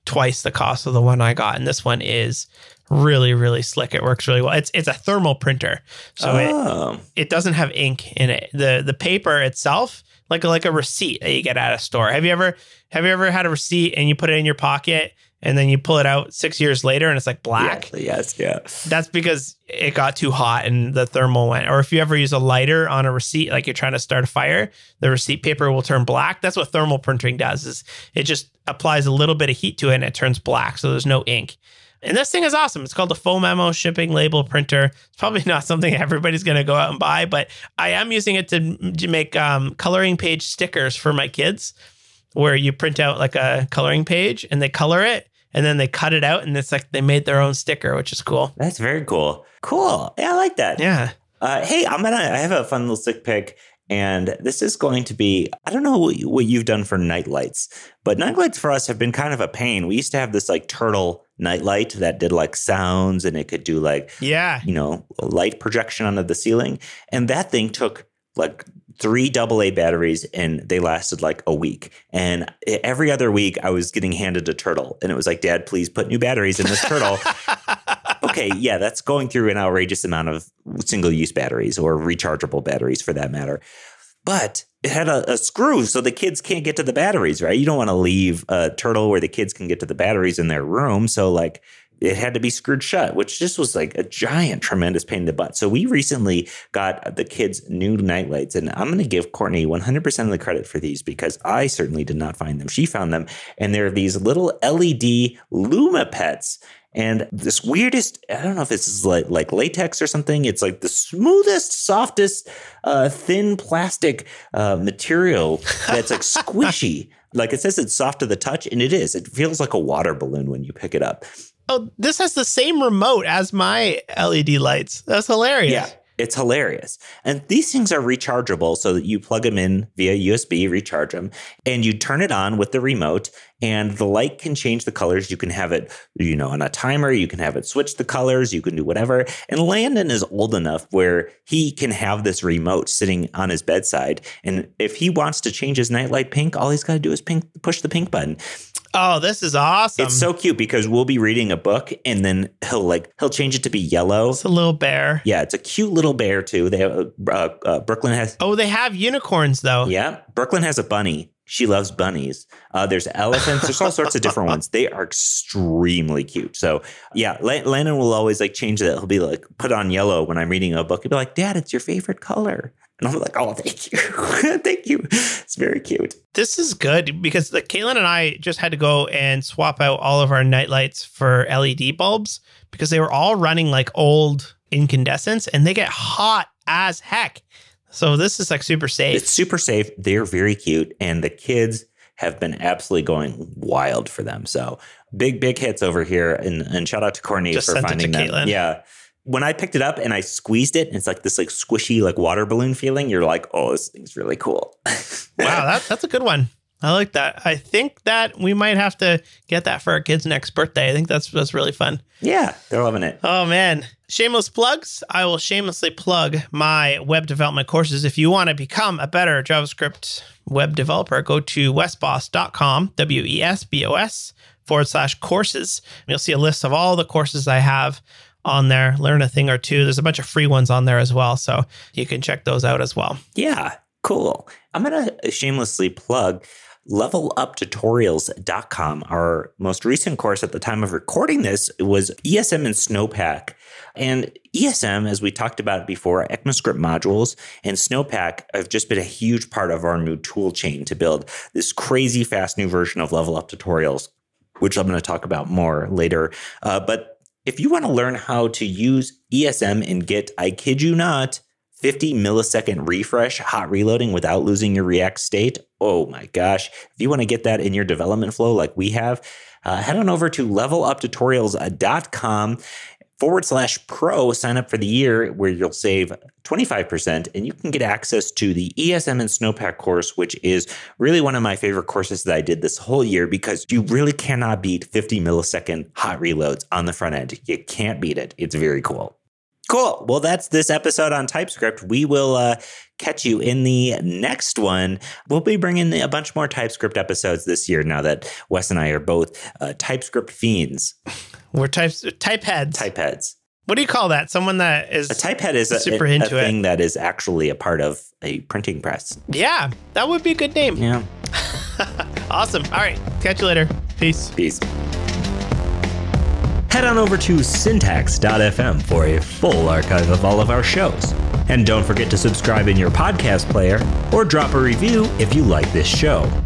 twice the cost of the one I got. And this one is really, really slick. It works really well. It's it's a thermal printer. So oh. it, it doesn't have ink in it. The the paper itself, like a, like a receipt that you get at a store. Have you ever have you ever had a receipt and you put it in your pocket and then you pull it out six years later and it's like black? Yeah, yes, yeah. That's because it got too hot and the thermal went. Or if you ever use a lighter on a receipt, like you're trying to start a fire, the receipt paper will turn black. That's what thermal printing does, is it just applies a little bit of heat to it and it turns black. So there's no ink. And this thing is awesome. It's called the Fomemo shipping label printer. It's probably not something everybody's going to go out and buy, but I am using it to, to make um, coloring page stickers for my kids, where you print out like a coloring page and they color it and then they cut it out and it's like they made their own sticker, which is cool. That's very cool. Cool. Yeah, I like that. Yeah. Uh, hey, I'm gonna. I have a fun little stick pick. And this is going to be, I don't know what, you, what you've done for night lights, but night lights for us have been kind of a pain. We used to have this like turtle night light that did like sounds and it could do like, yeah, you know, light projection onto the ceiling. And that thing took like three double A batteries and they lasted like a week. And every other week I was getting handed a turtle and it was like, Dad, please put new batteries in this turtle. Okay, yeah, that's going through an outrageous amount of single-use batteries or rechargeable batteries for that matter. But it had a, a screw so the kids can't get to the batteries, right? You don't want to leave a turtle where the kids can get to the batteries in their room. So like it had to be screwed shut, which just was like a giant, tremendous pain in the butt. So we recently got the kids new night lights, and I'm going to give Courtney one hundred percent of the credit for these because I certainly did not find them. She found them, and they're these little L E D Lumipets. And this weirdest, I don't know if this is like, like latex or something. It's like the smoothest, softest, uh, thin plastic uh, material that's like squishy. Like it says it's soft to the touch, and it is. It feels like a water balloon when you pick it up. Oh, this has the same remote as my L E D lights. That's hilarious. Yeah. It's hilarious. And these things are rechargeable so that you plug them in via U S B, recharge them, and you turn it on with the remote and the light can change the colors. You can have it, you know, on a timer. You can have it switch the colors. You can do whatever. And Landon is old enough where he can have this remote sitting on his bedside. And if he wants to change his nightlight pink, all he's got to do is pink, push the pink button. Oh, this is awesome. It's so cute because we'll be reading a book and then he'll like, he'll change it to be yellow. It's a little bear. Yeah. It's a cute little bear too. They have, uh, uh, Brooklyn has. Oh, they have unicorns though. Yeah. Brooklyn has a bunny. She loves bunnies. Uh, there's elephants. There's all sorts of different ones. They are extremely cute. So yeah, Landon will always like change that. He'll be like, put on yellow when I'm reading a book. He'll be like, Dad, it's your favorite color. And I'm like, oh, thank you. Thank you. It's very cute. This is good because the Caitlin and I just had to go and swap out all of our night lights for L E D bulbs because they were all running like old incandescents and they get hot as heck. So this is like super safe. It's super safe. They're very cute. And the kids have been absolutely going wild for them. So big, big hits over here. And, and shout out to Courtney just for sent finding it to them. Caitlin. Yeah. When I picked it up and I squeezed it, and it's like this like squishy like water balloon feeling. You're like, oh, this thing's really cool. Wow, that, that's a good one. I like that. I think that we might have to get that for our kid's next birthday. I think that's that's really fun. Yeah, they're loving it. Oh, man. Shameless plugs. I will shamelessly plug my web development courses. If you want to become a better JavaScript web developer, go to wesbos dot com, W E S B O S forward slash courses. You'll see a list of all the courses I have on there. Learn a thing or two. There's a bunch of free ones on there as well. So you can check those out as well. Yeah, cool. I'm going to shamelessly plug level up tutorials dot com. Our most recent course at the time of recording this was E S M and Snowpack. And E S M, as we talked about before, ECMAScript modules and Snowpack have just been a huge part of our new tool chain to build this crazy fast new version of Level Up Tutorials, which I'm going to talk about more later. Uh, but if you want to learn how to use E S M and get, I kid you not, fifty millisecond refresh, hot reloading without losing your React state, oh my gosh. If you want to get that in your development flow like we have, uh, head on over to level up tutorials dot com forward slash pro, sign up for the year where you'll save twenty-five percent and you can get access to the E S M and Snowpack course, which is really one of my favorite courses that I did this whole year because you really cannot beat fifty millisecond hot reloads on the front end. You can't beat it. It's very cool. Cool. Well, that's this episode on TypeScript. We will uh, catch you in the next one. We'll be bringing a bunch more TypeScript episodes this year now that Wes and I are both uh, TypeScript fiends. We're type, type heads. Type heads. What do you call that? Someone that is a type head is a, super a, a into thing it. that is actually a part of a printing press. Yeah, that would be a good name. Yeah. Awesome. All right. Catch you later. Peace. Peace. Head on over to syntax dot f m for a full archive of all of our shows. And don't forget to subscribe in your podcast player or drop a review if you like this show.